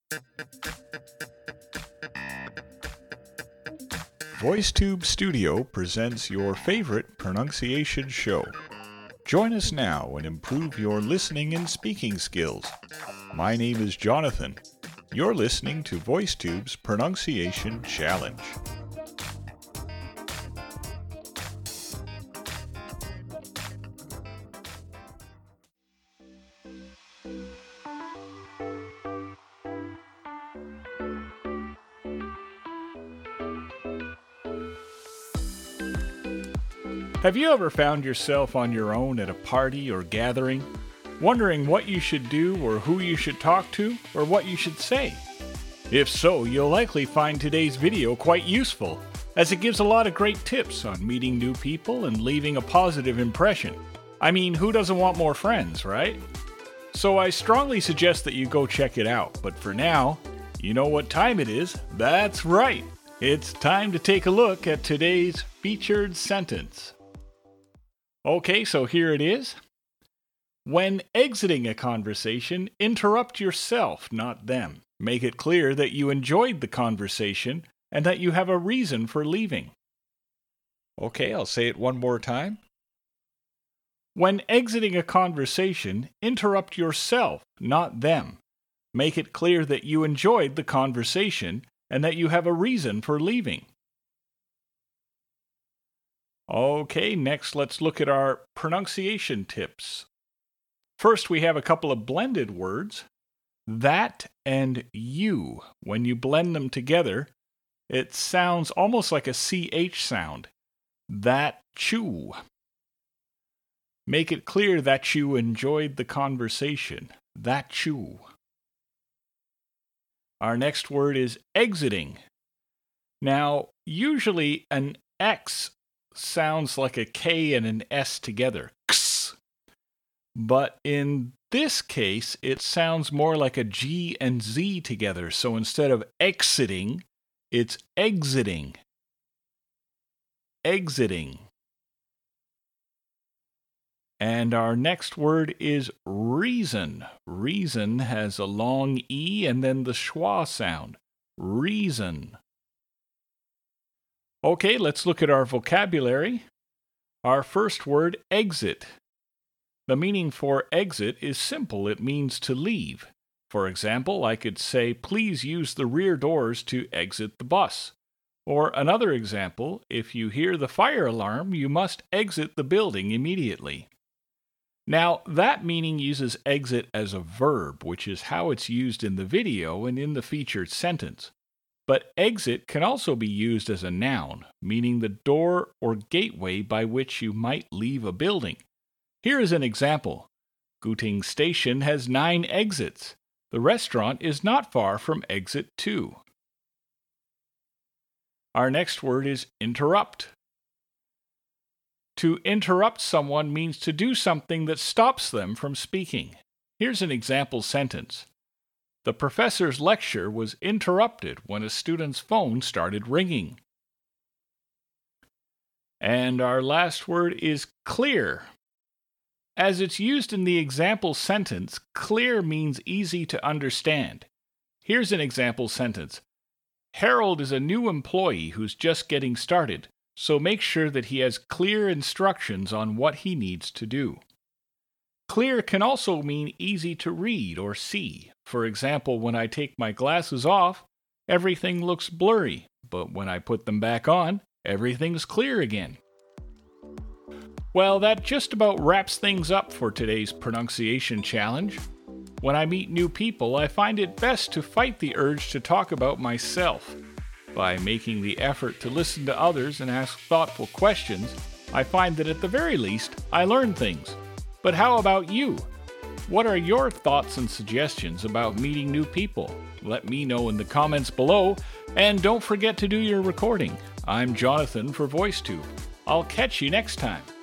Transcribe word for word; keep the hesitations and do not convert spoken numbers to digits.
VoiceTube Studio presents your favorite pronunciation show. Join us now and improve your listening and speaking skills. My name is Jonathan. You're listening to VoiceTube's Pronunciation Challenge. Have you ever found yourself on your own at a party or gathering, wondering what you should do or who you should talk to or what you should say? If so, you'll likely find today's video quite useful, as it gives a lot of great tips on meeting new people and leaving a positive impression. I mean, who doesn't want more friends, right? So I strongly suggest that you go check it out, but for now, you know what time it is? That's right! It's time to take a look at today's featured sentence. Okay, so here it is. When exiting a conversation, interrupt yourself, not them. Make it clear that you enjoyed the conversation and that you have a reason for leaving. Okay, I'll say it one more time. When exiting a conversation, interrupt yourself, not them. Make it clear that you enjoyed the conversation and that you have a reason for leaving. Okay, next let's look at our pronunciation tips. First, we have a couple of blended words. That and you. When you blend them together, it sounds almost like a C H sound. That chew. Make it clear that you enjoyed the conversation. That chew. Our next word is exiting. Now, usually an X sounds like a K and an S together. X. But in this case, it sounds more like a G and Z together. So instead of exiting, it's exiting. Exiting. And our next word is reason. Reason has a long E and then the schwa sound. Reason. Okay, let's look at our vocabulary. Our first word, exit. The meaning for exit is simple. It means to leave. For example, I could say, please use the rear doors to exit the bus. Or another example, if you hear the fire alarm, you must exit the building immediately. Now, that meaning uses exit as a verb, which is how it's used in the video and in the featured sentence. But exit can also be used as a noun, meaning the door or gateway by which you might leave a building. Here is an example. Gooting Station has nine exits. The restaurant is not far from exit two. Our next word is interrupt. To interrupt someone means to do something that stops them from speaking. Here's an example sentence. The professor's lecture was interrupted when a student's phone started ringing. And our last word is clear. As it's used in the example sentence, clear means easy to understand. Here's an example sentence. Harold is a new employee who's just getting started, so make sure that he has clear instructions on what he needs to do. Clear can also mean easy to read or see. For example, when I take my glasses off, everything looks blurry, but when I put them back on, everything's clear again. Well, that just about wraps things up for today's pronunciation challenge. When I meet new people, I find it best to fight the urge to talk about myself. By making the effort to listen to others and ask thoughtful questions, I find that at the very least, I learn things. But how about you? What are your thoughts and suggestions about meeting new people? Let me know in the comments below, and don't forget to do your recording. I'm Jonathan for VoiceTube. I'll catch you next time.